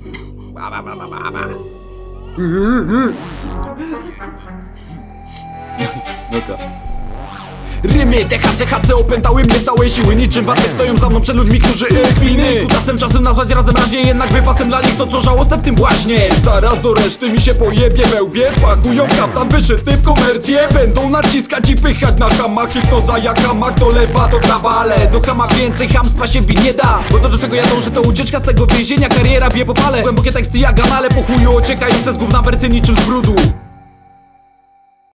Rymy, THC opętały mnie całej siły. Niczym Wacek stoją za mną przed ludźmi, którzy kminy kutasem czasem nazwać razem raźnie, jednak wypasem dla nich to co żałosne w tym właśnie. Zaraz do reszty mi się pojebie wełbie. Pakują kaftan wyszyty w komercję. Będą naciskać i pychać na hamach. Hipnoza jak hamak, dolewa do krawale. Do hama więcej chamstwa się bić nie da. Bo to do czego ja dążę to ucieczka z tego więzienia. Kariera bije po pale. Głębokie teksty jak anale po chuju ociekające z gówna wersy niczym z brudu.